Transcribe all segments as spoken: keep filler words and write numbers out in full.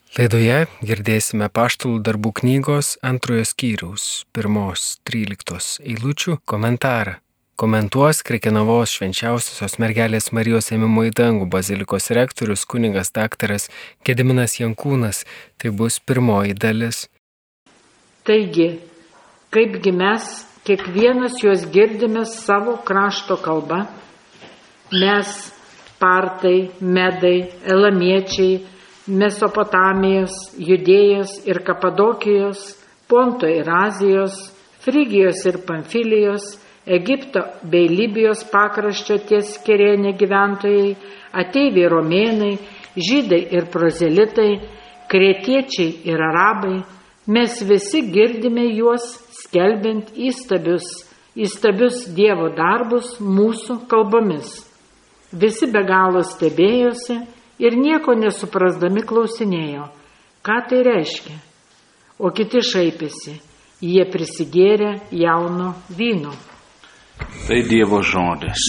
Laidoje girdėsime Apaštalų darbų knygos antrojo skyriaus pirmos tryliktos eilučių komentarą. Komentuos Krekenavos Švenčiausiosios Mergelės Marijos Ėmimo į dangų bazilikos rektorius kunigas daktaras Gediminas Jankūnas. Tai bus pirmoji dalis. Taigi, kaipgi mes kiekvienas juos girdime savo krašto kalba, mes partai, medai, elamiečiai, Mesopotamijos, Judėjos ir Kapadokijos, Ponto ir Azijos, Frygijos ir Pamfilijos, Egipto bei Libijos pakraščio ties Kirėne gyventojai, ateiviai romėnai, žydai ir prozelitai, kretiečiai ir arabai, mes visi girdime juos skelbiant įstabius, įstabius Dievo darbus mūsų kalbomis. Visi be galo stebėjosi ir nieko nesuprasdami klausinėjo, ką tai reiškia. O kiti šaipėsi, jie prisigėrė jauno vyno. Tai Dievo žodis.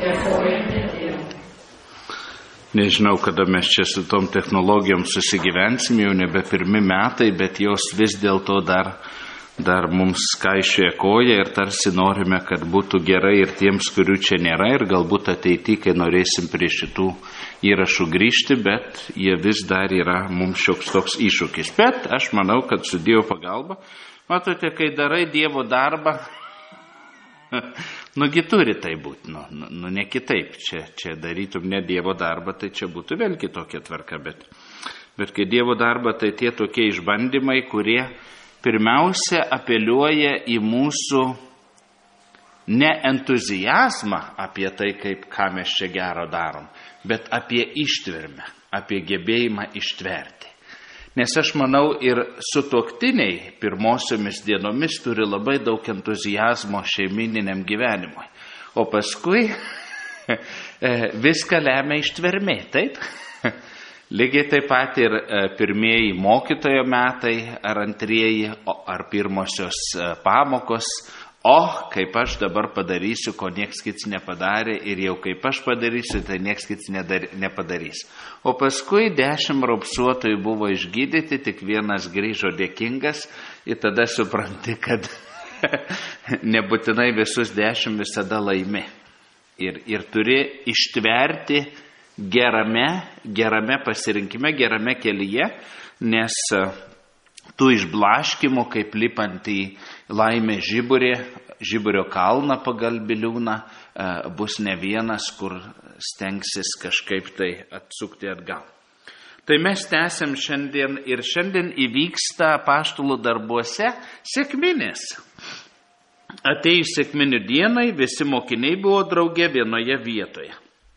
Nežinau, kada mes čia su tom technologijom susigyvensim, jau nebe pirmi metai, bet jos vis dėlto dar, dar mums kaišioja koją ir tarsi norime, kad būtų gerai ir tiems, kurių čia nėra, ir galbūt ateityje, kai norėsim prie šitų įrašų grįžti, bet jie vis dar yra mums šioks toks iššūkis. Bet aš manau, kad su Dievo pagalba, matote, kai darai Dievo darbą, nugi turi tai būti, nu, nu, nu ne kitaip, čia, čia darytum ne Dievo darbą, tai čia būtų vėl kitokia tvarka, bet, bet kai Dievo darbą, tai tie tokie išbandymai, kurie pirmiausia apeliuoja į mūsų ne entuziazmą apie tai, kaip, ką mes čia gero darom, bet apie ištvermę, apie gebėjimą ištverti. Nes aš manau, ir sutuoktiniai pirmosiomis dienomis turi labai daug entuziazmo šeimininiam gyvenimui. O paskui viską lemia ištvermė, taip? Lygiai taip pat ir pirmieji mokytojo metai, ar antrieji, ar pirmosios pamokos. O, kaip aš dabar padarysiu, ko nieks kits nepadarė, ir jau kaip aš padarysiu, tai nieks kits nepadarys. O paskui dešimt raupsuotojų buvo išgydyti, tik vienas grįžo dėkingas, ir tada supranti, kad nebūtinai visus dešimt visada laimi. Ir, ir turi ištverti gerame, gerame pasirinkime, gerame kelyje, nes tų išblaškimų, kaip lipant į laimę žiburį, žiburio kalną pagal biliūną, bus ne vienas, kur stengsis kažkaip tai atsukti atgal. Tai mes tęsiam šiandien ir šiandien įvyksta Apaštalų darbuose sekminės. Atėjus sekminių dienai, visi mokiniai buvo drauge vienoje vietoje.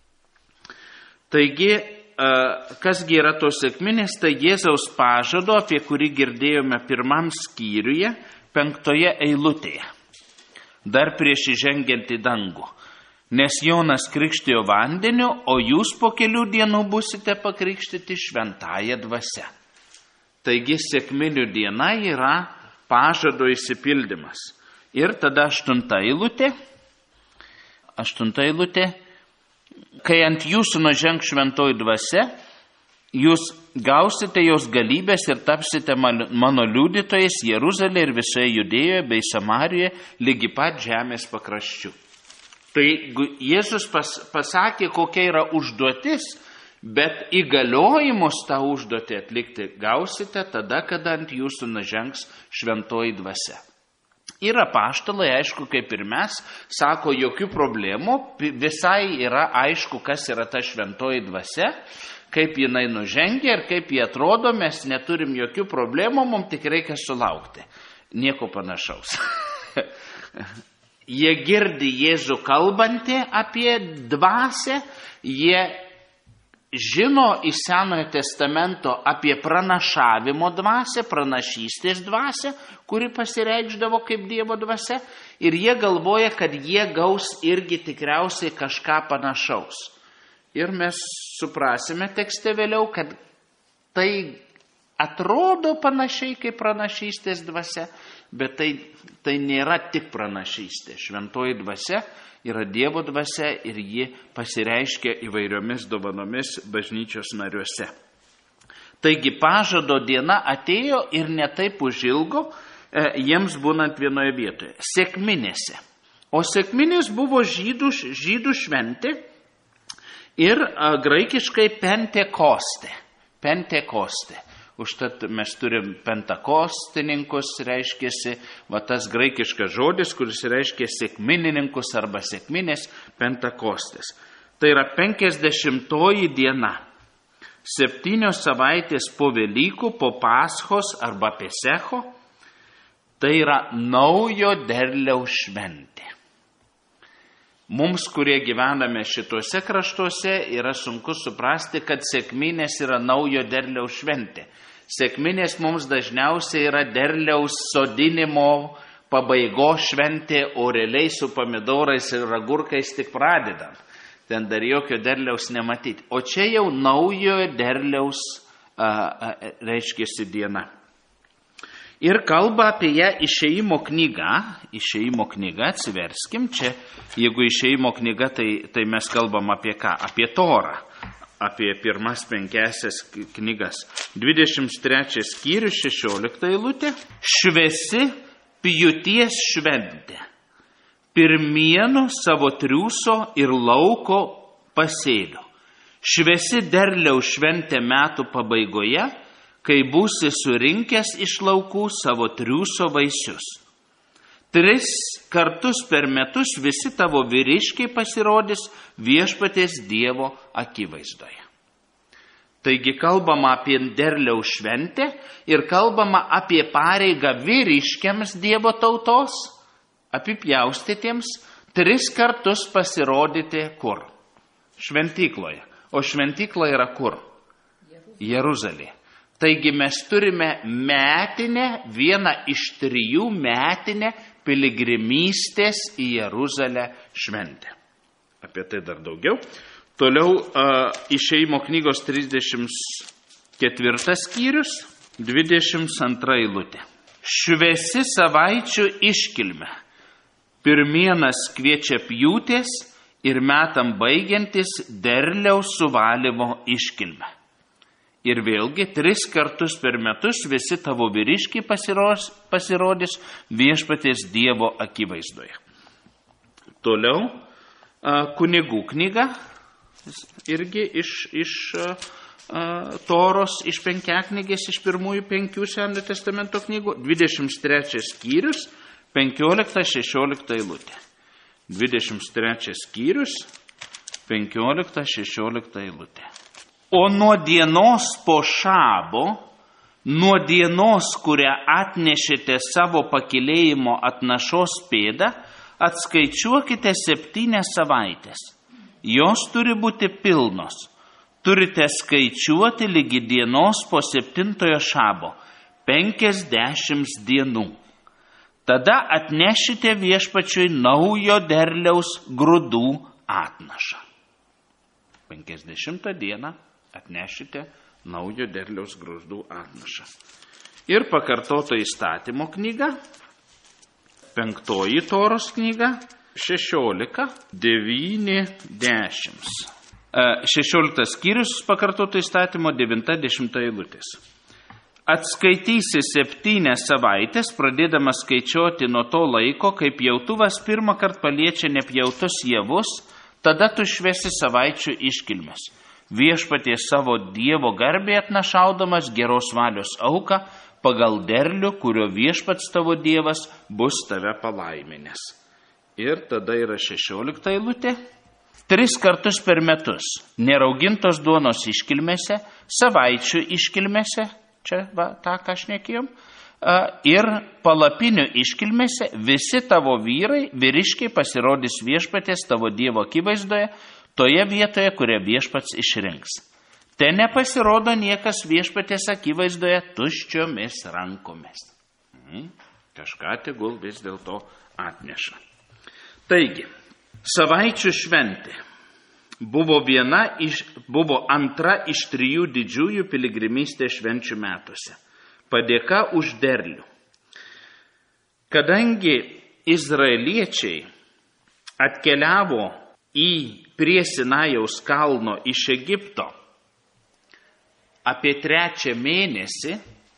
Taigi, kasgi yra tos sekminės, tai Jėzaus pažado, apie kurį girdėjome pirmam skyriuje, penktoje eilutėje, dar prieš įžengiant į dangų. Nes Jonas krikštijo vandeniu, o jūs po kelių dienų busite pakrikštyti šventąja dvasia. Taigi sekminių diena yra pažado išsipildymas. Ir tada aštunta eilutė, aštunta eilutė, kai ant jūsų nužengs šventoji dvasia, jūs gausite jos galybės ir tapsite mano liudytojais Jeruzalėje ir visoje Judėjoje bei Samarijoje, lygi pat žemės pakraščių. Tai Jėzus pas, pasakė, kokia yra užduotis, bet įgaliojimus tą užduotį atlikti gausite tada, kada ant jūsų nužengs šventoji dvasia. Ir apaštalai, aišku, kaip ir mes, sako, jokių problemų, visai yra aišku, kas yra ta šventoji dvasia, kaip jinai nužengia ir kaip jie atrodo, mes neturim jokių problemų, mums tik reikia sulaukti. Nieko panašaus. Jie girdi Jėzų kalbantį apie dvasią, jie žino iš Senojo testamento apie pranašavimo dvasią, pranašystės dvasią, kuri pasireikšdavo kaip Dievo dvasia, ir jie galvoja, kad jie gaus irgi tikriausiai kažką panašaus. Ir mes suprasime tekste vėliau, kad tai atrodo panašiai kaip pranašystės dvasia, bet tai, tai nėra tik pranašystė. Šventoji dvasia yra Dievo dvasia ir ji pasireiškia įvairiomis dovanomis bažnyčios nariuose. Taigi pažado diena atėjo ir netaip užilgo e, jiems būnant vienoje vietoje. Sekminėse. O sekminės buvo žydų, žydų šventė ir a, graikiškai pentekoste. Pentekoste. Užtat mes turim pentakostininkus, reiškėsi, va tas graikiškas žodis, kuris reiškia sekminininkus arba sekminės, pentakostis. Tai yra penkiasdešimtoji diena. Septynios savaitės po Velykų, po Paschos arba Pesecho. Tai yra naujo derliaus šventė. Mums, kurie gyvename šituose kraštuose, yra sunku suprasti, kad sekminės yra naujo derliaus šventė. Sekminės mums dažniausiai yra derliaus sodinimo pabaigos šventė, o realiai su pomidorais ir agurkais tik pradedam. Ten dar jokio derliaus nematyti. O čia jau naujojo derliaus a, a, reiškėsi diena. Ir kalba apie ją Išėjimo knyga. Išėjimo knyga, atsiverskim. Čia, jeigu Išėjimo knyga, tai, tai mes kalbam apie ką? Apie Torą. Apie pirmas penkiasias knygas. dvidešimt trečias skyrius, šešiolikta eilutė. Šviesi pjūties šventė. Pirmienų savo triūso ir lauko pasėlių. Šviesi derliaus šventė metų pabaigoje, kai būsi surinkęs iš laukų savo triūso vaisius. Tris kartus per metus visi tavo vyriškiai pasirodys viešpaties Dievo akivaizdoje. Taigi kalbama apie derliaus šventę ir kalbama apie pareigą vyriškiams Dievo tautos, apipjaustytiems, tris kartus pasirodyti kur? Šventykloje. O šventykla yra kur? Jeruzalė. Taigi mes turime metinę, vieną iš trijų metinę piligrimystės į Jeruzalę šventę. Apie tai dar daugiau. Toliau uh, Išėjimo knygos trisdešimt ketvirtas skyrius, dvidešimt antra eilutė. Šviesi savaičių iškilme. Pirmienas kviečia pjūtės ir metam baigiantis derliaus suvalymo iškilme. Ir vėlgi, tris kartus per metus visi tavo vyriškiai pasirodys, pasirodys viešpaties Dievo akivaizdoje. Toliau, kunigų knyga, irgi iš, iš Toros, iš penkiaknygės, iš pirmųjų penkių Senojo testamento knygų, dvidešimt trečias skyrius, penkiolikta šešiolikta eilutė. dvidešimt trečias skyrius, penkiolikta šešiolikta eilutė. O nuo dienos po šabo, nuo dienos, kurią atnešėte savo pakilėjimo atnašos pėdą, atskaičiuokite septynias savaitės. Jos turi būti pilnos. Turite skaičiuoti lygi dienos po septintojo šabo, penkiasdešimt dienų. Tada atnešite viešpačiui naujo derliaus grūdų atnašą. Penkiasdešimtą dieną atnešite naujo derliaus grūdų atnašą. Ir pakartoto įstatymo knyga, penktoji Toros knyga, šešiolika, devyni, dešimt. Šešioliktas skyrius pakartoto įstatymo, devinta, dešimta eilutės. Atskaitysi septynias savaitės, pradėdamas skaičiuoti nuo to laiko, kai pjautuvas pirmą kartą paliečia nepjautus javus, tada tu švesi savaičių iškilmes. Viešpatie savo Dievo garbė atnašaudamas geros valios auką pagal derlių, kurio viešpats tavo Dievas bus tave palaiminęs. Ir tada yra šešiolikta eilutė. Tris kartus per metus neraugintos duonos iškilmėse, savaičių iškilmėse, čia va, tą ką šnekėjom, ir palapinių iškilmėse visi tavo vyrai, vyriškiai pasirodys viešpaties tavo Dievo akivaizdoje, toje vietoje, kurią viešpats išrinks. Te nepasirodo niekas viešpaties akivaizdoje tuščiomis rankomis. Mhm. Kažką tegul vis dėlto atneša. Taigi, savaičių šventė buvo, viena iš, buvo antra iš trijų didžiųjų piligrimystės švenčių metuose. Padėka už derlių. Kadangi izraeliečiai atkeliavo į prie Sinajaus kalno iš Egipto, apie trečią mėnesį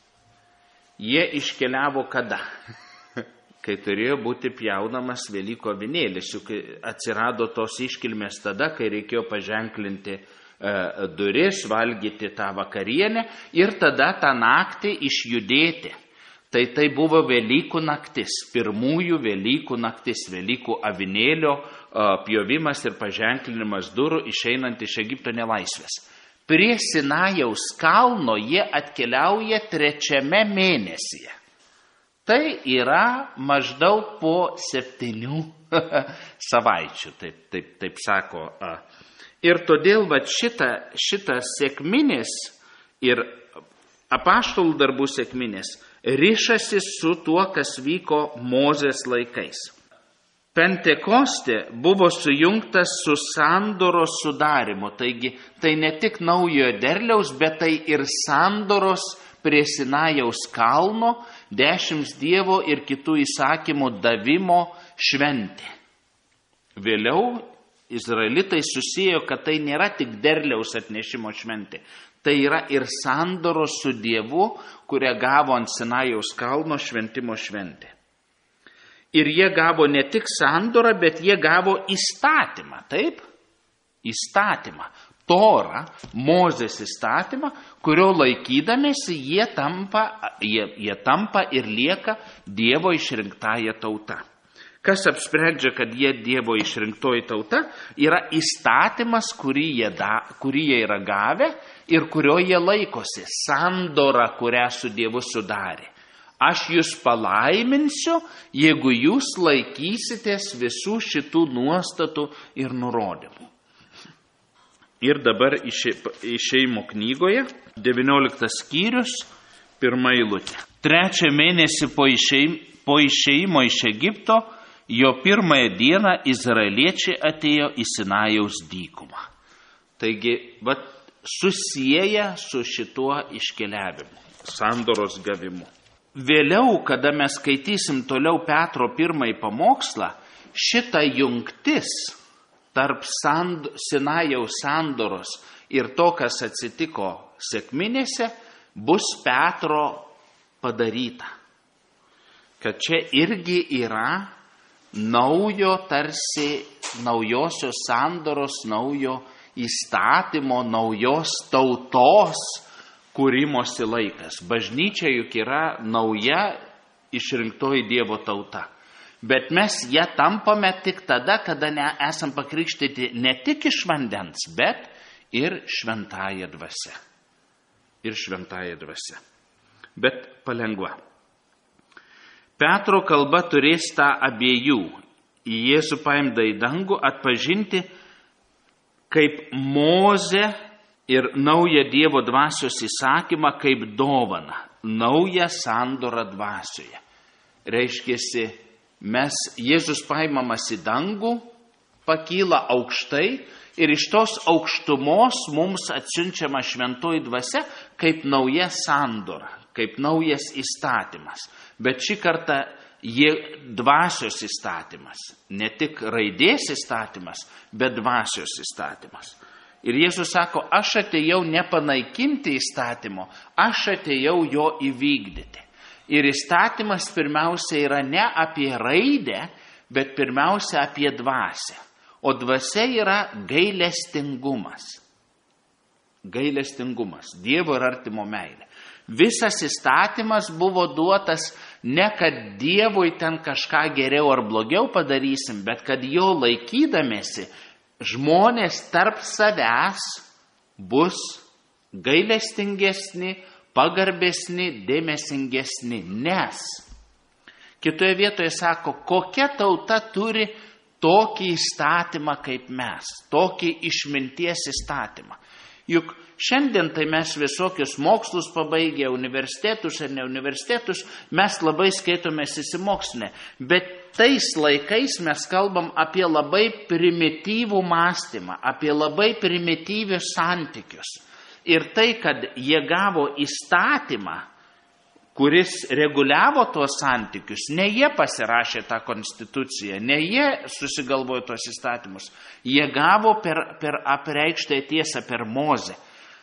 jie iškeliavo kada? Kai turėjo būti pjaunamas Velykų avinėlis, juk atsirado tos iškilmės tada, kai reikėjo paženklinti e, duris, valgyti tą vakarienę ir tada tą naktį išjudėti. Tai tai buvo Velykų naktis, pirmųjų Velykų naktis, Velykų avinėlio e, pjovimas ir paženklinimas durų išeinant iš Egipto nelaisvės. Prie Sinajaus kalno jie atkeliauja trečiame mėnesyje. Tai yra maždaug po septynių savaičių, taip, taip, taip sako. Ir todėl va, šita, šitas sekminis ir apaštalų darbų sekminis rišasi su tuo, kas vyko Mozės laikais. Pentekostė buvo sujungtas su sandoros sudarimu, taigi tai ne tik naujojo derliaus, bet tai ir sandoros prie Sinajaus kalno, dešimt Dievo ir kitų įsakymų davimo šventė. Vėliau izraelitai susiejo, kad tai nėra tik derliaus atnešimo šventė, tai yra ir sandoros su Dievu, kurią gavo ant Sinajaus kalno šventimo šventė. Ir jie gavo ne tik sandorą, bet jie gavo įstatymą, taip? Įstatymą. Torą, Mozės įstatymą, kurio laikydamėsi jie tampa, jie, jie tampa ir lieka Dievo išrinktąją tautą. Kas apsprendžia, kad jie Dievo išrinktoji tauta, yra įstatymas, kurį jie, da, kurį jie yra gavę ir kurio jie laikosi. Sandora, kurią su Dievu sudarė. Aš jūs palaiminsiu, jeigu jūs laikysitės visų šitų nuostatų ir nurodymų. Ir dabar Išėjimo knygoje, devynioliktas skyrius, pirma eilutė. Trečią mėnesį po, išėjim, po išėjimo iš Egipto, jo pirmąją dieną izraeliečiai atėjo į Sinajaus dykumą. Taigi, vat, susieja su šituo iškeliavimu, sandoros gavimu. Vėliau, kada mes skaitysim toliau Petro pirmąjį pamokslą, šita jungtis tarp sand, Sinajaus sandoros ir to, kas atsitiko sekminėse, bus Petro padaryta. Kad čia irgi yra naujo, tarsi naujosios sandoros, naujo įstatymo, naujos tautos kūrimosi laikas. Bažnyčia juk yra nauja išrinktoji Dievo tauta. Bet mes ją tampame tik tada, kada ne, esam pakrikštyti ne tik iš vandens, bet ir šventąja dvasia. Ir šventąja dvasia. Bet palengva. Petro kalba turės tą abiejų. Į Jėzų paimdą į dangų atpažinti kaip Mozę ir naują Dievo dvasios įsakymą kaip dovaną, naują sandorą dvasioje. Reiškiasi, mes, Jėzus paimamas į dangų, pakyla aukštai ir iš tos aukštumos mums atsiunčiama šventoji dvasia kaip nauja sandora, kaip naujas įstatymas. Bet šį kartą jie dvasios įstatymas, ne tik raidės įstatymas, bet dvasios įstatymas. Ir Jėzus sako, aš atėjau nepanaikinti įstatymo, aš atėjau jo įvykdyti. Ir įstatymas pirmiausia yra ne apie raidę, bet pirmiausia apie dvasią. O dvasia yra gailestingumas. Gailestingumas, Dievo ir artimo meilė. Visas įstatymas buvo duotas ne kad Dievui ten kažką geriau ar blogiau padarysim, bet kad jo laikydamėsi žmonės tarp savęs bus gailestingesni, pagarbesni, dėmesingesni, nes kitoje vietoje sako, kokia tauta turi tokį įstatymą kaip mes, tokį išminties įstatymą. Juk šiandien tai mes visokius mokslus pabaigę, universitetus ar ne universitetus, mes labai skaitomės įsimokslinę, bet tais laikais mes kalbam apie labai primityvų mąstymą, apie labai primityvius santykius. Ir tai, kad jie gavo įstatymą, kuris reguliavo tuos santykius, ne jie pasirašė tą konstituciją, ne jie susigalvojo tuos įstatymus, jie gavo per, per apreikštąją tiesą, per Mozę.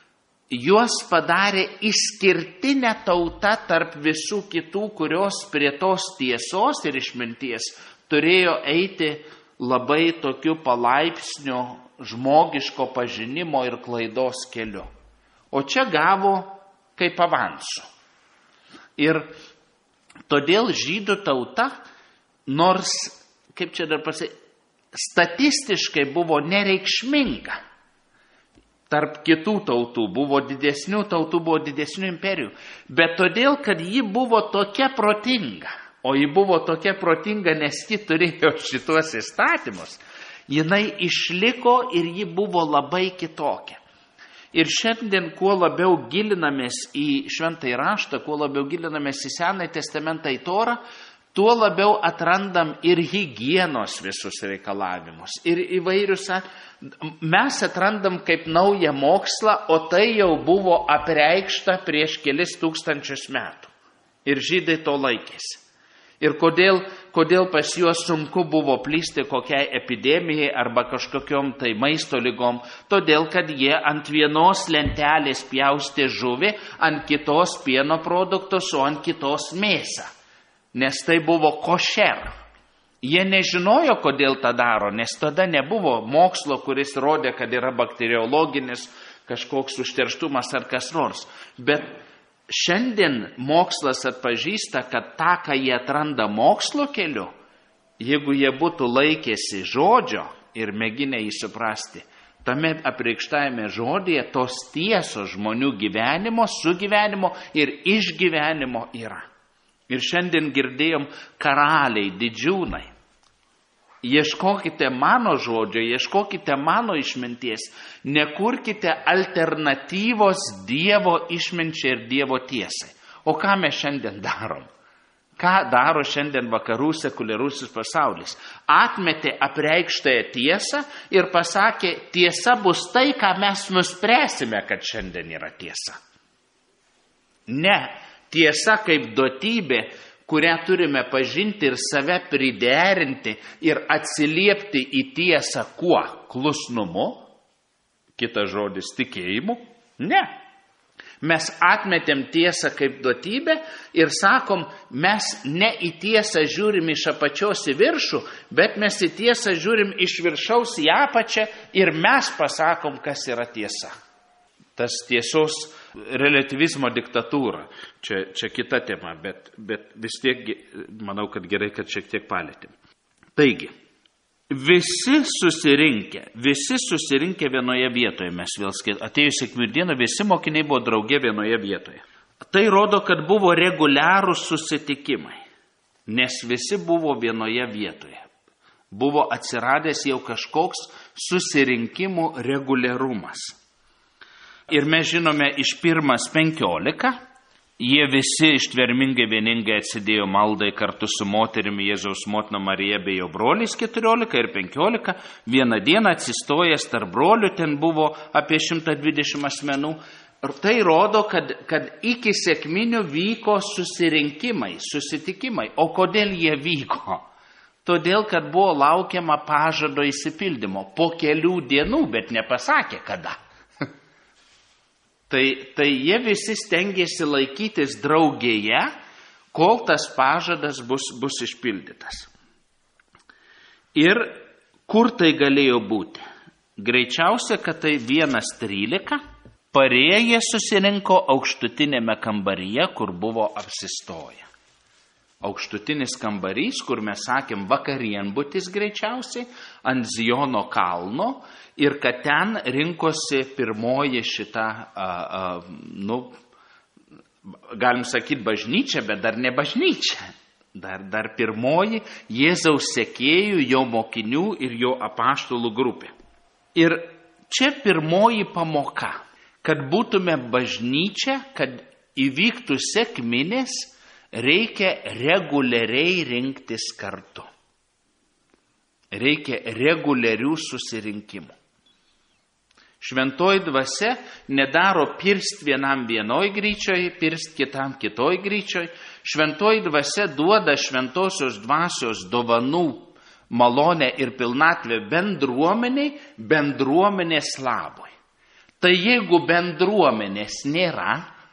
juos padarė išskirtinę tautą tarp visų kitų, kurios prie tos tiesos ir išminties turėjo eiti labai tokiu palaipsniu žmogiško pažinimo ir klaidos keliu. O čia gavo kaip avansų. Ir todėl žydų tauta, nors, kaip čia dar pasakyti, statistiškai buvo nereikšminga. Tarp kitų tautų buvo didesnių tautų, buvo didesnių imperijų. Bet todėl, kad ji buvo tokia protinga, o ji buvo tokia protinga, nes ji turėjo šitos įstatymus, jinai išliko ir ji buvo labai kitokia. Ir šiandien, kuo labiau gilinamės į Šventąjį raštą, kuo labiau gilinamės į Senąjį testamentą, į Torą, tuo labiau atrandam ir higienos visus reikalavimus. Ir įvairius, mes atrandam kaip naują mokslą, o tai jau buvo apreikšta prieš kelis tūkstančius metų. Ir žydai to laikėsi. Ir kodėl, kodėl pas juos sunku buvo plysti kokiai epidemijai arba kažkokiom tai maisto lygom? Todėl, kad jie ant vienos lentelės pjaustė žuvį, ant kitos pieno produktus, o ant kitos mėsą. Nes tai buvo košer. Jie nežinojo, kodėl tą daro, nes tada nebuvo mokslo, kuris rodė, kad yra bakteriologinis kažkoks užterštumas ar kas nors. Bet šiandien mokslas atpažįsta, kad tą, ką jie atranda mokslo keliu, jeigu jie būtų laikėsi žodžio ir mėginę jį suprasti, tame apreikštajame žodyje tos tiesos žmonių gyvenimo, sugyvenimo ir išgyvenimo yra. Ir šiandien girdėjom karaliai, didžiūnai. Ieškokite mano žodžio, ieškokite mano išminties, nekurkite alternatyvos Dievo išminčiai ir Dievo tiesai. O ką mes šiandien darom? Ką daro šiandien vakarų sekuliarusis pasaulis? Atmetė apreikštąją tiesą ir pasakė, tiesa bus tai, ką mes nuspręsime, kad šiandien yra tiesa. Ne. Tiesa kaip duotybė, kurią turime pažinti ir save priderinti ir atsiliepti į tiesą kuo? Klusnumu? Kitas žodis tikėjimu? Ne. Mes atmetėm tiesą kaip duotybę ir sakom, mes ne į tiesą žiūrim iš apačios į viršų, bet mes į tiesą žiūrim iš viršaus į apačią ir mes pasakom, kas yra tiesa. Tas tiesos relativizmo diktatūra. Čia, čia kita tema, bet, bet vis tiek manau, kad gerai, kad šiek tiek palėtėm. Taigi, visi susirinkę, visi susirinkę vienoje vietoje, mes vėl skait, atėjus sekmadienį, visi mokiniai buvo drauge vienoje vietoje. Tai rodo, kad buvo reguliarūs susitikimai, nes visi buvo vienoje vietoje. Buvo atsiradęs jau kažkoks susirinkimų reguliarumas. Ir mes žinome iš pirmas penkiolika, jie visi ištvermingai vieningai atsidėjo maldai kartu su moterimi Jėzaus motina Marija bei jo broliais keturiolika ir penkiolika. Vieną dieną atsistojęs tarp brolių, ten buvo apie šimtą dvidešimt asmenų. Ir tai rodo, kad, kad iki sekminių vyko susirinkimai, susitikimai. O kodėl jie vyko? Todėl, kad buvo laukiama pažado išsipildymo po kelių dienų, bet nepasakė kada. Tai, tai jie visi stengiasi laikytis draugėje, kol tas pažadas bus, bus išpildytas. Ir kur tai galėjo būti? Greičiausia, kad tai vienas trylika, parėję susirinko aukštutinėme kambaryje, kur buvo apsistoję. Aukštutinis kambarys, kur mes sakėm vakarienbutis greičiausiai, ant Ziono kalno, ir kad ten rinkosi pirmoji šita, a, a, nu, galim sakyti bažnyčia, bet dar ne bažnyčia. Dar, dar pirmoji Jėzaus sekėjų, jo mokinių ir jo apaštalų grupė. Ir čia pirmoji pamoka, kad būtume bažnyčia, kad įvyktų sekminės, reikia reguliariai rinktis kartu. Reikia reguliarių susirinkimų. Šventoji dvasia nedaro pirst vienam vienoj gryčioj, pirst kitam kitoj gryčioj. Šventoji dvasia duoda šventosios dvasios dovanų, malonę ir pilnatvę bendruomeniai, bendruomenės labui. Tai jeigu bendruomenės nėra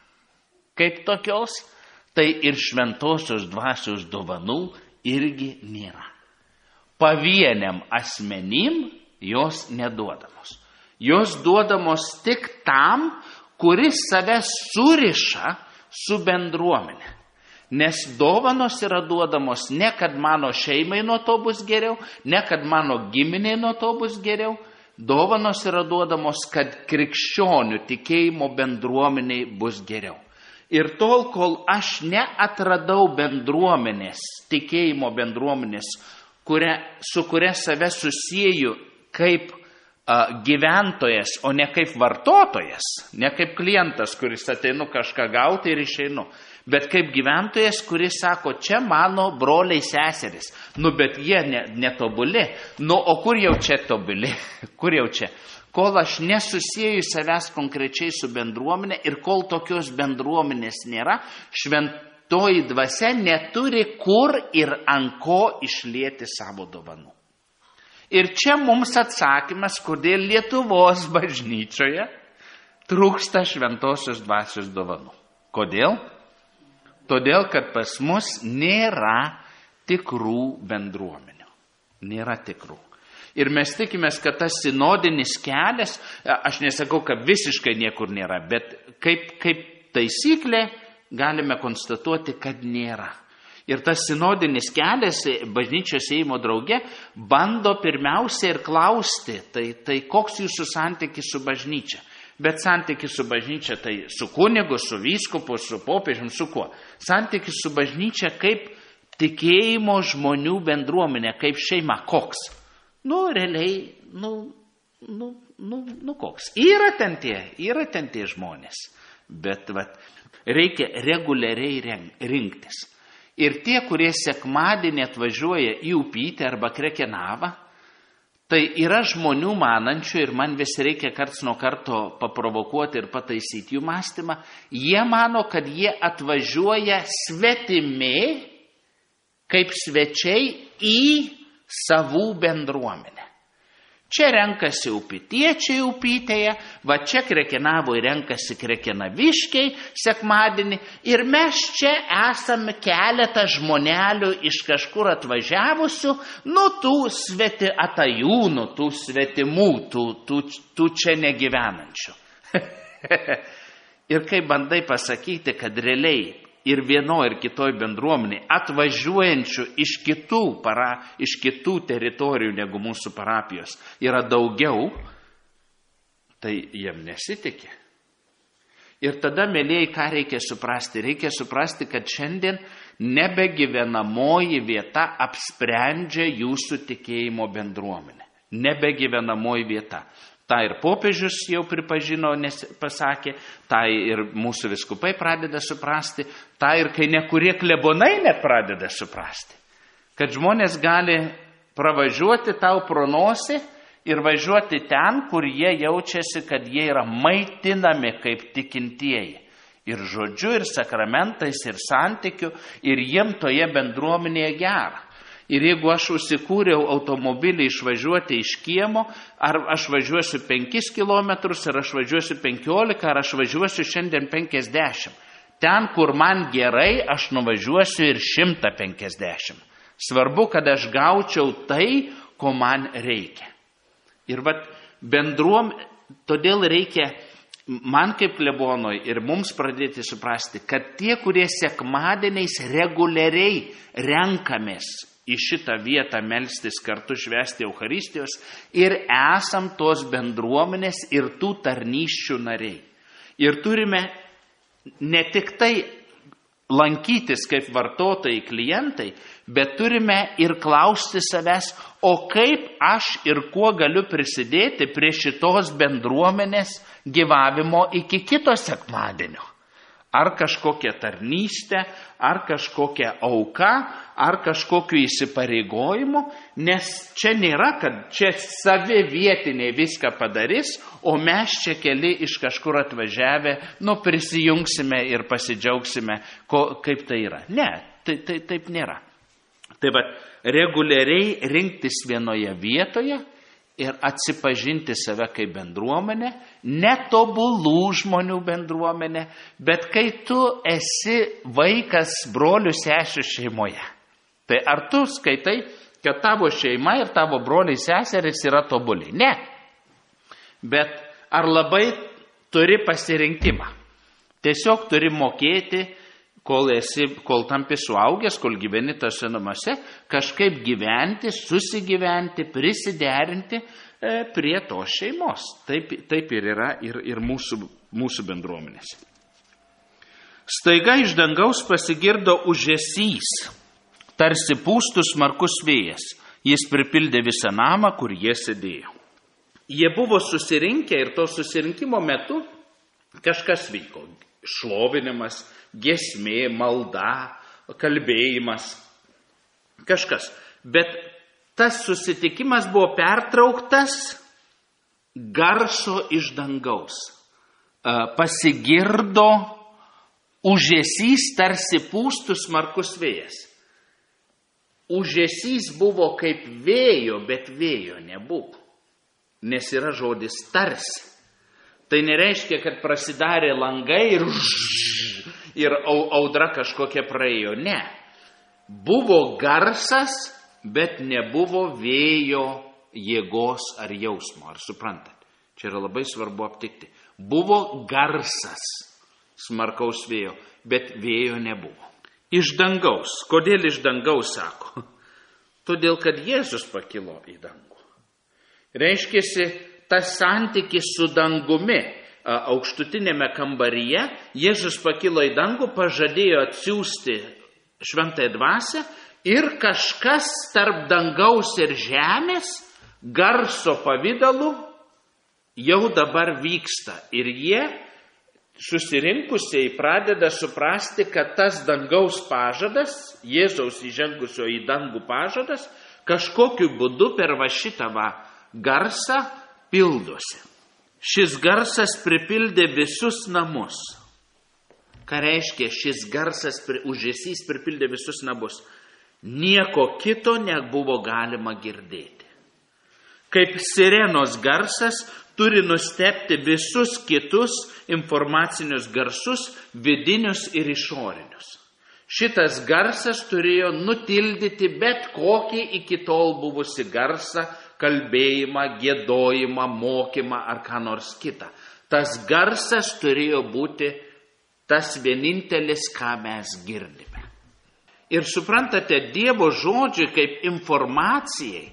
kaip tokios, tai ir šventosios dvasios dovanų irgi nėra. Pavieniam asmenim jos neduodamos. Jos duodamos tik tam, kuris save suriša su bendruomenė. Nes dovanos yra duodamos ne kad mano šeimai nuo to bus geriau, ne kad mano giminiai nuo to bus geriau. Dovanos yra duodamos, kad krikščionių tikėjimo bendruomeniai bus geriau. Ir tol, kol aš neatradau bendruomenės, tikėjimo bendruomenės, kuria, su kuria save susieju kaip a, gyventojas, o ne kaip vartotojas, ne kaip klientas, kuris ateinu kažką gauti ir išeinu, bet kaip gyventojas, kuris sako, čia mano broliai seseris, nu bet jie ne, netobuli, nu o kur jau čia tobuli, kur jau čia? Kol aš nesusieju savęs konkrečiai su bendruomenė ir kol tokios bendruomenės nėra, šventoji dvasia neturi kur ir ant ko išlieti savo dovanų. Ir čia mums atsakymas, kodėl Lietuvos bažnyčioje trūksta šventosios dvasios dovanų. Kodėl? Todėl, kad pas mus nėra tikrų bendruomenių. Nėra tikrų. Ir mes tikimės, kad tas sinodinis kelias, aš nesakau, kad visiškai niekur nėra, bet kaip, kaip taisyklė galime konstatuoti, kad nėra. Ir tas sinodinis kelias bažnyčios ėjimo drauge bando pirmiausia ir klausti, tai, tai koks jūsų santykis su bažnyčia. Bet santykis su bažnyčia tai su kunigu, su vyskupu, su popiežium, su kuo. Santykis su bažnyčia kaip tikėjimo žmonių bendruomenė, kaip šeima, koks. Nu, realiai, nu, nu, nu, nu koks. Yra ten tie, yra ten tie žmonės. Bet vat, reikia reguliariai rinktis. Ir tie, kurie sekmadienį atvažiuoja į Upytę arba Krekenavą, tai yra žmonių manančių ir man vis reikia karts nuo karto paprovokuoti ir pataisyti jų mąstymą. Jie mano, kad jie atvažiuoja svetimi, kaip svečiai į savų bendruomenę. Čia renkasi upitiečiai Upytėje, va čia Krekenavoje renkasi krekenaviškiai sekmadienį ir mes čia esame keletą žmonelių iš kažkur atvažiavusių, nu tų sveti atajūnų, tų svetimų, tų, tų, tų čia negyvenančių. Ir kai bandai pasakyti, kad realiai ir vienoje ir kitoje bendruomenėje atvažiuojančių iš kitų, para, iš kitų teritorijų negu mūsų parapijos yra daugiau, tai jiem nesitikė. Ir tada, mėlėjai, ką reikia suprasti? Reikia suprasti, kad šiandien nebegyvenamoji vieta apsprendžia jūsų tikėjimo bendruomenę. Nebegyvenamoji vieta. Ta ir popiežius jau pripažino, nes pasakė, ta ir mūsų viskupai pradeda suprasti, ta ir kai nekurie klebonai net pradeda suprasti, kad žmonės gali pravažiuoti tau pro nosį ir važiuoti ten, kur jie jaučiasi, kad jie yra maitinami kaip tikintieji. Ir žodžiu, ir sakramentais, ir santykiu, ir jiem toje bendruomenėje gera. Ir jeigu aš užsikūriau automobilį išvažiuoti iš kiemo, ar aš važiuosiu penkis kilometrus, ar aš važiuosiu penkiolika, ar aš važiuosiu šiandien penkiasdešimt. Ten, kur man gerai, aš nuvažiuosiu ir šimtą penkiasdešimt. Svarbu, kad aš gaučiau tai, ko man reikia. Ir vat bendruom, todėl reikia man kaip klebonui ir mums pradėti suprasti, kad tie, kurie sekmadieniais reguliariai renkamės į šitą vietą melstis kartu švęsti Eucharistijos ir esam tos bendruomenės ir tų tarnysčių nariai. Ir turime ne tik tai lankytis kaip vartotojai, klientai, bet turime ir klausti savęs, o kaip aš ir kuo galiu prisidėti prie šitos bendruomenės gyvavimo iki kito sekmadienio. Ar kažkokia tarnystė, ar kažkokia auka, ar kažkokiu įsipareigojimu, nes čia nėra, kad čia savi vietiniai viską padarys, o mes čia keli iš kažkur atvažiavę, nu prisijungsime ir pasidžiaugsime, ko, kaip tai yra. Ne, tai, tai taip nėra. Tai va, reguliariai rinktis vienoje vietoje ir atsipažinti save kaip bendruomenę, netobulų žmonių bendruomenę, bet kai tu esi vaikas brolių sesių šeimoje. Tai ar tu skaitai, kad tavo šeima ir tavo broliai seserys yra tobuli? Ne. Bet ar labai turi pasirinkimą? Tiesiog turi mokėti, kol esi, kol tampi suaugęs, kol gyveni tose namuose, kažkaip gyventi, susigyventi, prisiderinti e, prie tos šeimos. Taip, taip ir yra ir, ir mūsų, mūsų bendruomenėse. Staiga iš dangaus pasigirdo ūžesys, tarsi pūstų smarkus vėjas. Jis pripildė visą namą, kur jie sėdėjo. Jie buvo susirinkę ir to susirinkimo metu kažkas vyko. Šlovinimas, giesmė, malda, kalbėjimas, kažkas. Bet tas susitikimas buvo pertrauktas garso iš dangaus. Pasigirdo ūžesys, tarsi pūstų smarkus vėjas. Ūžesys buvo kaip vėjo, bet vėjo nebuvo, nes yra žodis tarsi. Tai nereiškia, kad prasidarė langai ir, ir audra kažkokia praėjo. Ne. Buvo garsas, bet nebuvo vėjo jėgos ar jausmo. Ar suprantat? Čia yra labai svarbu aptikti. Buvo garsas smarkaus vėjo, bet vėjo nebuvo. Iš dangaus. Kodėl iš dangaus, sako? Todėl, kad Jėzus pakilo į dangų. Reiškiasi, tas santykis su dangumi aukštutinėme kambaryje, Jėzus pakilo į dangų, pažadėjo atsiųsti šventąją dvasią ir kažkas tarp dangaus ir žemės garso pavidalu jau dabar vyksta. Ir jie susirinkusiai pradeda suprasti, kad tas dangaus pažadas, Jėzaus įžengusio į dangų pažadas, kažkokiu būdu per va šitą va garsą pildosi. Šis garsas pripildė visus namus. Ką reiškia šis garsas, ūžesys pripildė visus namus? Nieko kito nebuvo galima girdėti. Kaip sirenos garsas turi nustebti visus kitus informacinius garsus, vidinius ir išorinius. Šitas garsas turėjo nutildyti bet kokį iki tol buvusi garsą, kalbėjimą, giedojimą, mokymą ar ką nors kitą. Tas garsas turėjo būti tas vienintelis, ką mes girdime. Ir suprantate, Dievo žodžiai kaip informacijai,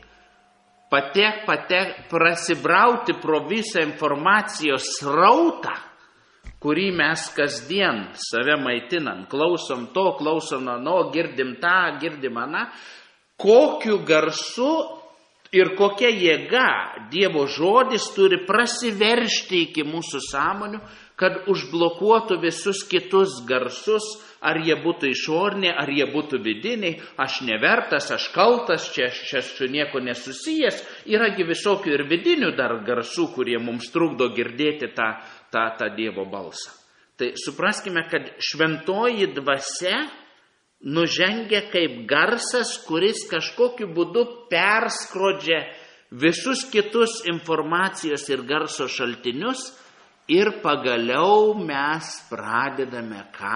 patek, patek, prasibrauti pro visą informacijos srautą, kurį mes kasdien save maitinam, klausom to, klausom ano, girdim tą, girdim aną, kokiu garsu ir kokia jėga Dievo žodis turi prasiveršti iki mūsų sąmonių, kad užblokuotų visus kitus garsus, ar jie būtų išoriniai, ar jie būtų vidiniai, aš nevertas, aš kaltas, čia aš su nieko nesusijęs, yragi visokių ir vidinių dar garsų, kurie mums trukdo girdėti tą, tą, tą Dievo balsą. Tai supraskime, kad šventoji dvasia nužengia kaip garsas, kuris kažkokiu būdu perskrodžia visus kitus informacijos ir garso šaltinius ir pagaliau mes pradedame ką?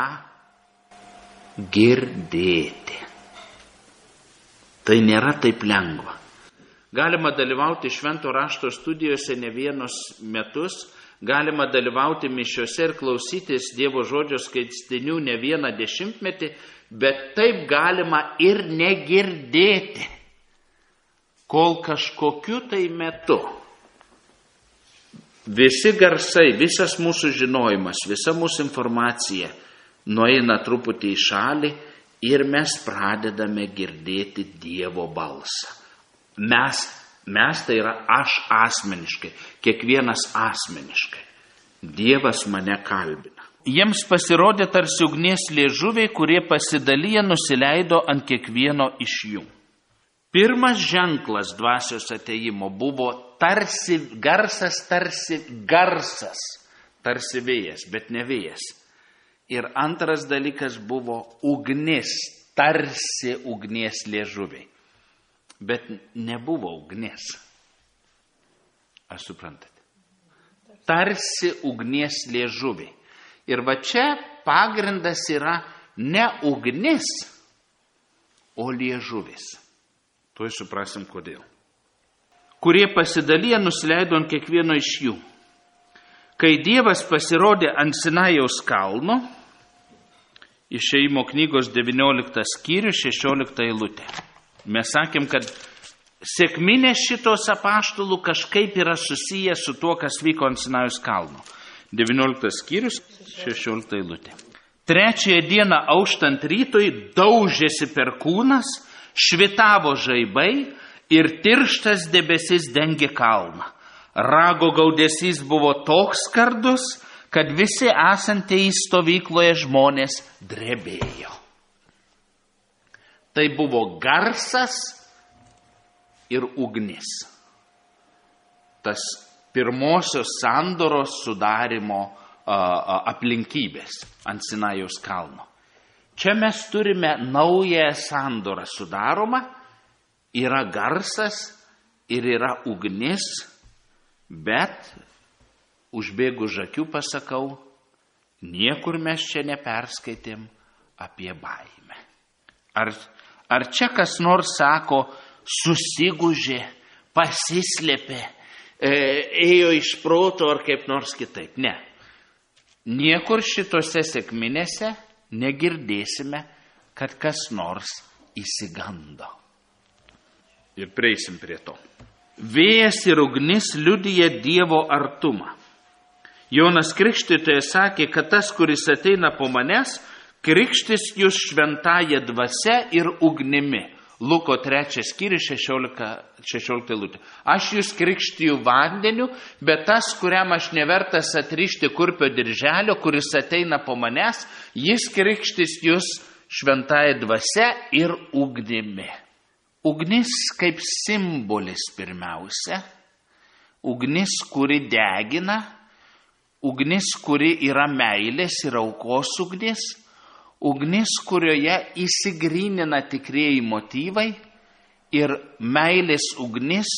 Girdėti. Tai nėra taip lengva. Galima dalyvauti švento rašto studijose ne vienus metus, galima dalyvauti mišiose ir klausytis Dievo žodžio skaitinių ne vieną dešimtmetį, bet taip galima ir negirdėti, kol kažkokiu tai metu visi garsai, visas mūsų žinojimas, visa mūsų informacija nueina truputį į šalį ir mes pradedame girdėti Dievo balsą. Mes, mes tai yra aš asmeniškai, kiekvienas asmeniškai. Dievas mane kalbina. Jiems pasirodė tarsi ugnies liežuviai, kurie pasidalyje nusileido ant kiekvieno iš jų. Pirmas ženklas dvasios atėjimo buvo tarsi garsas, tarsi garsas, tarsi vėjas, bet ne vėjas. Ir antras dalykas buvo ugnis, tarsi ugnies liežuviai, bet nebuvo ugnis. Ar suprantate? Tarsi ugnies liežuviai. Ir va čia pagrindas yra ne ugnis, o liežuvis. Tuoj suprasim kodėl. Kurie pasidalyje nusileido ant kiekvieno iš jų. Kai Dievas pasirodė ant Sinajaus kalno, Išėjimo knygos devynioliktas skyrius, šešiolikta eilutė. Mes sakėm, kad sekminė šitos apaštalų kažkaip yra susiję su tuo, kas vyko ant Sinajaus kalno. devynioliktas skyrius, šešiolikta eilutė. Trečiąją dieną auštant rytoj daužėsi perkūnas, švitavo žaibai ir tirštas debesis dengė kalną. Rago gaudesys buvo toks skardus, kad visi esantieji stovykloje žmonės drebėjo. Tai buvo garsas ir ugnis. Tas pirmosios sandoros sudarimo a, a, aplinkybės ant Sinajaus kalno. Čia mes turime naują sandorą sudaromą, yra garsas ir yra ugnis, bet užbėgu žakių pasakau, niekur mes čia neperskaitėm apie baimę. Ar, ar čia kas nors sako, susigužė, pasislėpė, e, ėjo iš proto ar kaip nors kitaip? Ne. Niekur šitose sekminėse negirdėsime, kad kas nors įsigando. Ir prieisim prie to. Vėjas ir ugnis liudija Dievo artumą. Jonas Krikštytojas sakė, kad tas, kuris ateina po manęs, krikštys jūs šventąja dvasia ir ugnimi. Luko trečias skyrius, šešiolikta eilutė. Aš jūs krikštiju vandeniu, bet tas, kuriam aš nevertas atrišti kurpio dirželio, kuris ateina po manęs, jis krikštys jūs šventąja dvasia ir ugnimi. Ugnis kaip simbolis pirmiausia. Ugnis, kuri degina. Ugnis, kuri yra meilės ir aukos ugnis, ugnis, kurioje įsigrynina tikrieji motyvai ir meilės ugnis,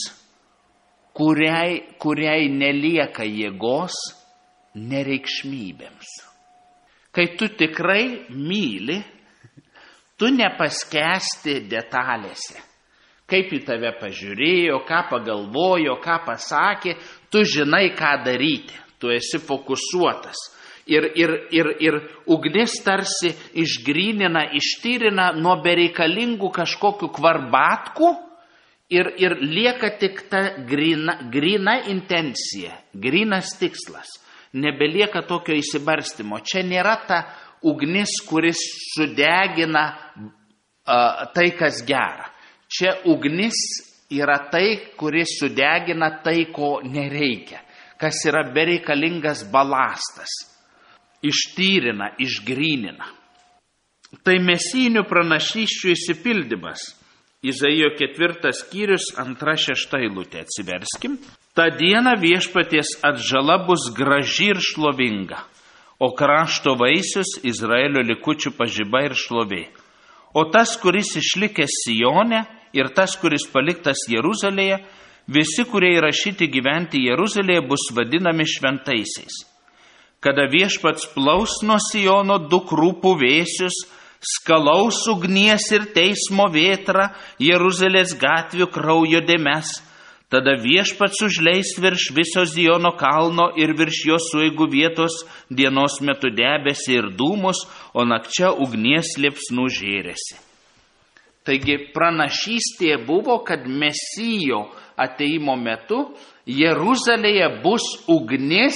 kuriai, kuriai nelieka jėgos nereikšmybėms. Kai tu tikrai myli, tu nepaskęsti detalėse. Kaip į tave pažiūrėjo, ką pagalvojo, ką pasakė, tu žinai, ką daryti. Tu esi fokusuotas. Ir, ir, ir, ir ugnis tarsi išgrynina, ištyrina nuo bereikalingų kažkokių kvarbatkų ir, ir lieka tik ta grina, grina intencija, grinas tikslas. Nebelieka tokio įsibarstymo. Čia nėra ta ugnis, kuris sudegina uh, tai, kas gera. Čia ugnis yra tai, kuris sudegina tai, ko nereikia. Kas yra bereikalingas balastas, ištyrina, išgrynina. Tai mesijinių pranašysčių įsipildymas. Izaijo ketvirtas skyrius, antra šešta eilutė, atsiverskim. Ta diena viešpaties atžala bus graži ir šlovinga, o krašto vaisius Izraelio likučių pažiba ir šlovė. O tas, kuris išlikęs Sione ir tas, kuris paliktas Jeruzalėje, visi, kurie įrašyti gyventi Jeruzalėje, bus vadinami šventaisiais. Kada viešpats plaus nuo Siono dukrų puvėsius, skalaus ugnies ir teismo vėtrą, Jeruzalės gatvių kraujo dėmes, tada viešpats užleis virš viso Ziono kalno ir virš jo sueigų vietos dienos metu debesį ir dūmus, o nakčia ugnies liepsnų žėrėsi. Taigi pranašystė buvo, kad Mesijo ateimo metu Jeruzalėje bus ugnis,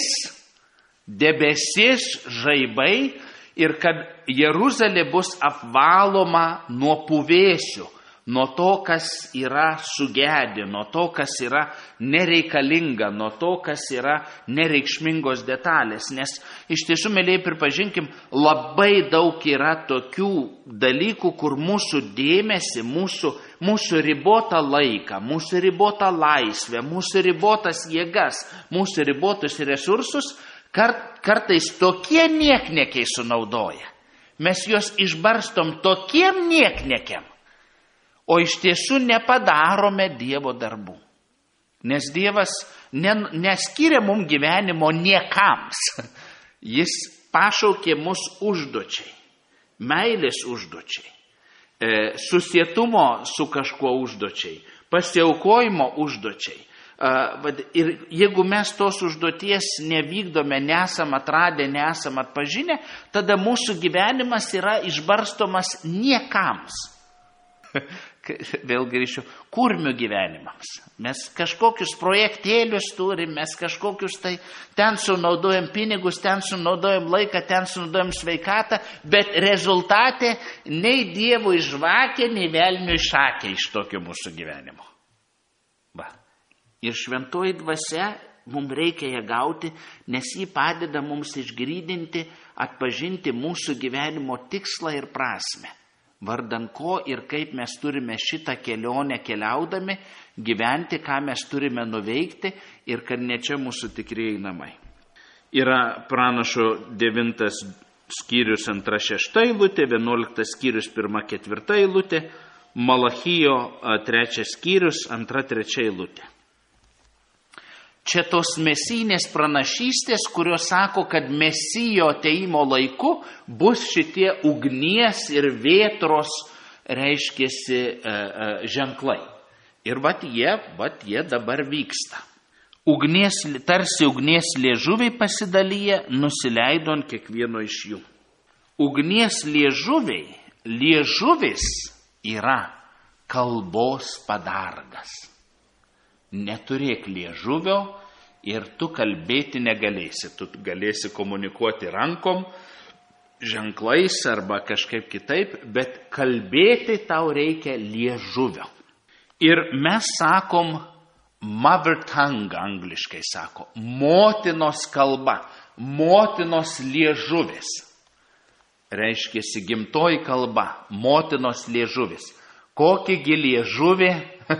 debesis, žaibai ir kad Jeruzalė bus apvaloma nuo puvėsių, nuo to, kas yra sugedę, nuo to, kas yra nereikalinga, nuo to, kas yra nereikšmingos detalės. Nes iš tiesų, mėlyje, pripažinkim, labai daug yra tokių dalykų, kur mūsų dėmesį, mūsų, mūsų ribotą laiką, mūsų ribotą laisvę, mūsų ribotas jėgas, mūsų ribotus resursus kart, kartais tokie niekniekiai sunaudoja. Mes juos išbarstom tokiem niekniekiam, o iš tiesų nepadarome Dievo darbų. Nes Dievas neskiria mums gyvenimo niekams. Jis pašaukė mus užduočiai, meilės užduočiai, susietumo su kažkuo užduočiai, pasiaukojimo užduočiai. Ir jeigu mes tos užduoties nevykdome, nesam atradę, nesam atpažinę, tada mūsų gyvenimas yra išbarstomas niekams. Vėl grįšiu, kurmių gyvenimams. Mes kažkokius projektėlius turim, mes kažkokius tai ten sunaudojam pinigus, ten sunaudojam laiką, ten sunaudojam sveikatą, bet rezultate nei Dievui žvakė, nei velniui šakė iš tokio mūsų gyvenimo. Va. Ir šventoji dvasia, mums reikia ją gauti, nes ji padeda mums išgrydinti, atpažinti mūsų gyvenimo tikslą ir prasmę. Vardan ko ir kaip mes turime šitą kelionę keliaudami, gyventi, ką mes turime nuveikti ir kad ne čia mūsų tikrieji namai. Yra pranašo devintas skyrius antra šešta eilutė, vienuoliktas skyrius pirma ketvirta eilutė, Malachijo trečias skyrius antra trečia eilutė. Čia tos mesijinės pranašystės, kurios sako, kad mesijo ateimo laiku bus šitie ugnies ir vėtros, reiškėsi, e, e, ženklai. Ir vat jie, vat jie dabar vyksta. Ugnies, tarsi ugnies liežuviai pasidalyja, nusileido ant kiekvieno iš jų. Ugnies liežuviai, liežuvis yra kalbos padargas. Neturėk liežuvio ir tu kalbėti negalėsi. Tu galėsi komunikuoti rankom, ženklais arba kažkaip kitaip, bet kalbėti tau reikia liežuvio. Ir mes sakom mother tongue, angliškai sako, motinos kalba, motinos liežuvis. Reiškiasi gimtoji kalba, motinos liežuvis. Kokįgi liežuvį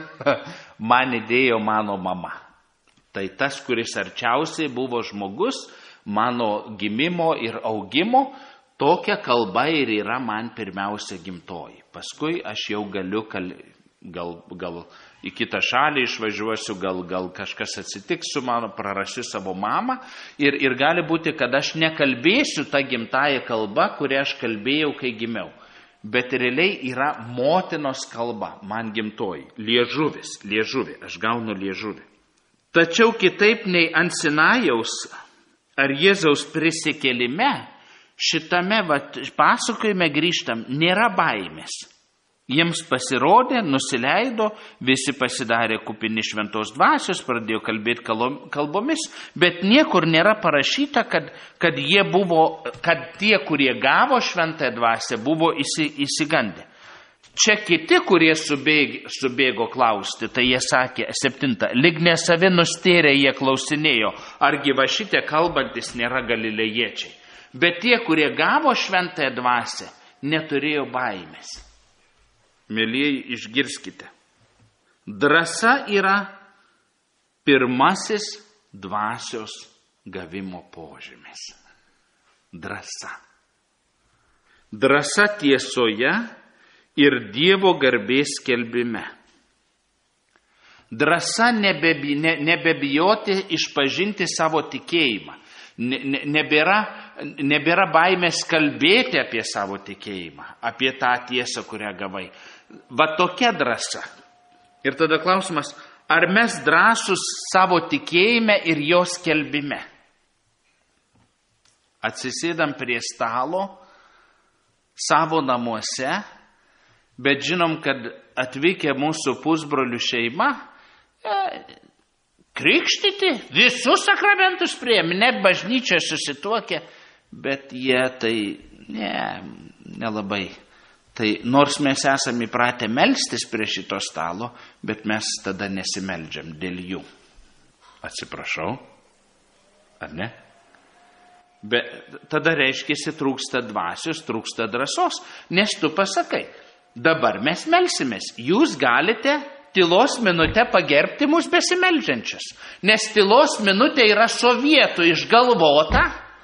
man įdėjo mano mama. Tai tas, kuris arčiausiai buvo žmogus, mano gimimo ir augimo, tokia kalba ir yra man pirmiausia gimtoji. Paskui aš jau galiu, kal, gal, gal į kitą šalį išvažiuosiu, gal, gal kažkas atsitiks su mano, prarasiu savo mamą. Ir, ir gali būti, kad aš nekalbėsiu tą gimtąją kalbą, kurią aš kalbėjau, kai gimiau. Bet realiai yra motinos kalba, man gimtoji, liežuvis, liežuvė, aš gaunu liežuvį. Tačiau kitaip nei ant Sinajaus ar Jėzaus prisikėlime, šitame vat, pasakojime grįžtam, nėra baimės. Jiems pasirodė, nusileido, visi pasidarė kupini šventos dvasios, pradėjo kalbėti kalbomis, bet niekur nėra parašyta, kad, kad, jie buvo, kad tie, kurie gavo šventąją dvasią, buvo įsigandę. Čia kiti, kurie subėg, subėgo klausti, tai jie sakė, septinta, lyg nesavi nustėrė, jie klausinėjo, argi va šitie kalbantis nėra galilėjiečiai. Bet tie, kurie gavo šventąją dvasią, neturėjo baimės. Mėlyjei, išgirskite. Drąsa yra pirmasis dvasios gavimo požymis. Drąsa. Drąsa tiesoje ir Dievo garbės skelbime. Drąsa nebebi, ne, nebebijoti išpažinti savo tikėjimą. Ne, ne, nebėra, nebėra baimės kalbėti apie savo tikėjimą, apie tą tiesą, kurią gavai. Va tokia drąsa. Ir tada klausimas, ar mes drąsūs savo tikėjime ir jo skelbime? Atsisėdam prie stalo savo namuose, bet žinom, kad atvykę mūsų pusbrolių šeima, e, krikštyti, visus sakramentus priėmė, net bažnyčioje susituokė, bet jie tai ne, nelabai. Tai nors mes esame įpratę melstis prie šito stalo, bet mes tada nesimeldžiam dėl jų. Atsiprašau, ar ne? Bet tada reiškiasi trūksta dvasios, trūksta drąsos, nes tu pasakai, dabar mes melsimės, jūs galite tylos minutę pagerbti mus besimeldžiančius, nes tylos minutė yra sovietų išgalvota,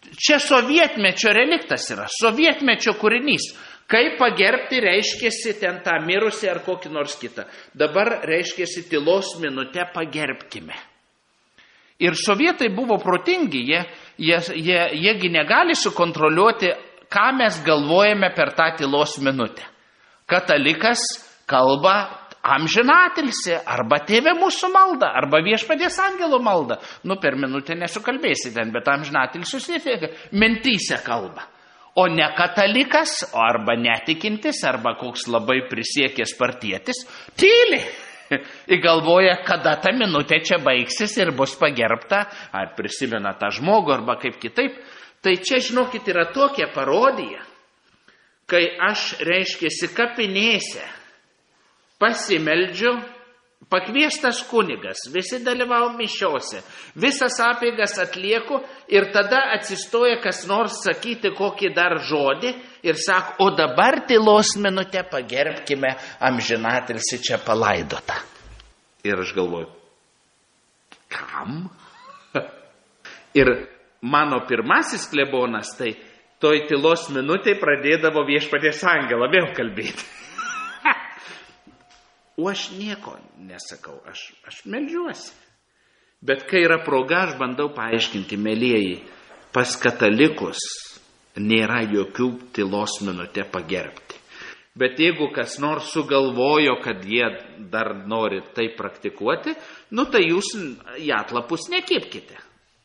čia sovietmečio reliktas yra, sovietmečio kūrinys. Kaip pagerbti reiškėsi ten tą mirusį ar kokį nors kitą. Dabar reiškėsi tylos minutę pagerbkime. Ir sovietai buvo protingi, jie, jie, jie, jiegi negali sukontroliuoti, ką mes galvojame per tą tylos minutę. Katalikas kalba amžinatilsį, arba tėvė mūsų malda, arba viešpaties angelo malda. Nu, per minutę nesukalbėsi ten, bet amžinatilsius mintyse kalba. O ne katalikas, o arba netikintis, arba koks labai prisiekęs partietis, tyli. Įgalvoja, kada ta minutė čia baigsis ir bus pagerbta, ar prisimena tą žmogų, arba kaip kitaip. Tai čia, žinokit, yra tokia parodija, kai aš, reiškėsi, kapinėse pasimeldžiu, pakviestas kunigas, visi dalyvau mišiose, visas apeigas atlieku ir tada atsistoja kas nors sakyti kokį dar žodį ir sako, o dabar tylos minutę pagerbkime amžinatilsį čia palaidotą. Ir aš galvoju, kam? Ir mano pirmasis klebonas, tai toj tylos minutėj pradėdavo viešpaties angelą vėl kalbėti. O aš nieko nesakau, aš, aš meldžiuosi. Bet kai yra proga, aš bandau paaiškinti, mėlieji, pas katalikus nėra jokių tylos minutę pagerbti. Bet jeigu kas nors sugalvojo, kad jie dar nori tai praktikuoti, nu tai jūs į atlapus nekirpkite.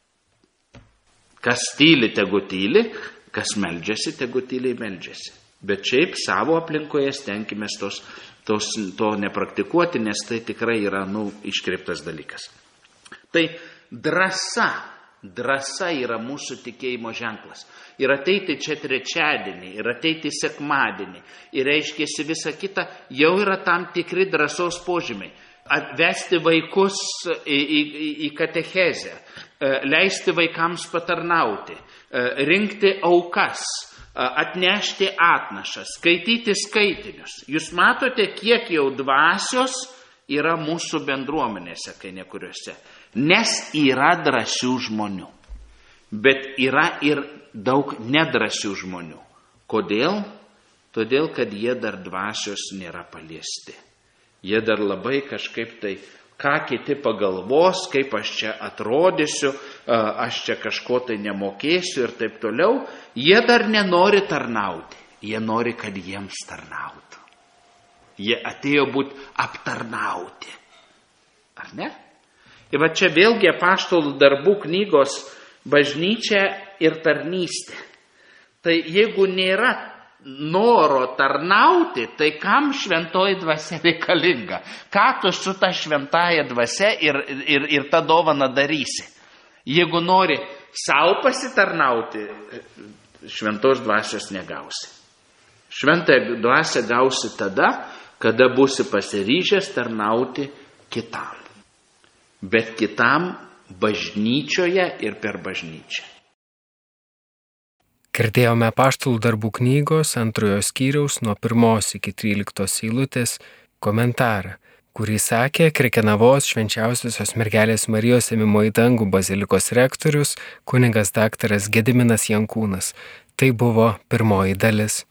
Kas tyli, tegu tyli, kas meldžiasi, tegu tyliai meldžiasi. Bet šiaip savo aplinkoje stenkimės tos, tos, to nepraktikuoti, nes tai tikrai yra, nu, iškreiptas dalykas. Tai drąsa, drąsa yra mūsų tikėjimo ženklas. Ir ateiti čia trečiadienį, ir ateiti sekmadienį, ir reiškėsi visą kitą, jau yra tam tikri drąsos požymiai. Atvesti vaikus į, į, į katechezę, leisti vaikams patarnauti, rinkti aukas, atnešti atnašas, skaityti skaitinius. Jūs matote, kiek jau dvasios yra mūsų bendruomenėse, kai nekuriuose. Nes yra drąsių žmonių. Bet yra ir daug nedrasių žmonių. Kodėl? Todėl, kad jie dar dvasios nėra paliesti. Jie dar labai kažkaip tai, ką kiti pagalvos, kaip aš čia atrodysiu, aš čia kažko tai nemokėsiu ir taip toliau. Jie dar nenori tarnauti. Jie nori, kad jiems tarnautų. Jie atėjo būti aptarnauti. Ar ne? Ir va čia vėlgi apaštalų darbų knygos bažnyčia ir tarnystė. Tai jeigu nėra noro tarnauti, tai kam šventoji dvasia reikalinga? Ką tu su ta šventaja dvasia ir, ir, ir tą dovaną darysi? Jeigu nori savo pasitarnauti, šventos dvasios negausi. Šventąją dvasią gausi tada, kada būsi pasiryžęs tarnauti kitam. Bet kitam bažnyčioje ir per bažnyčią. Girdėjome apaštalų darbų knygos antrojo skyriaus nuo pirmos iki tryliktos eilutės komentarą, kurį sakė Krekenavos švenčiausiosios mergelės Marijos ėmimo į dangų bazilikos rektorius kunigas daktaras Gediminas Jankūnas. Tai buvo pirmoji dalis.